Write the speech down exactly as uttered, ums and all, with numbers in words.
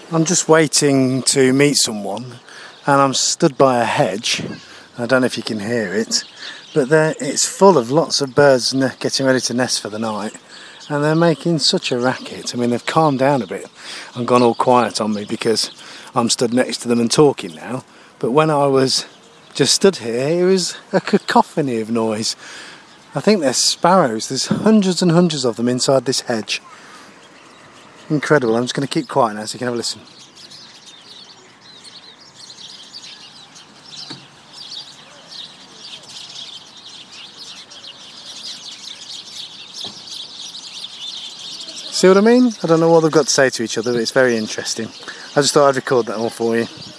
I'm just waiting to meet someone, and I'm stood by a hedge. I don't know if you can hear it, but there it's full of lots of birds ne- getting ready to nest for the night, and they're making such a racket. I mean, they've calmed down a bit and gone all quiet on me because I'm stood next to them and talking now. But when I was just stood here, it was a cacophony of noise. I think they're sparrows. There's hundreds and hundreds of them inside this hedge. Incredible. I'm just going to keep quiet now so you can have a listen. See what I mean? I don't know what they've got to say to each other, but it's very interesting. I just thought I'd record that all for you.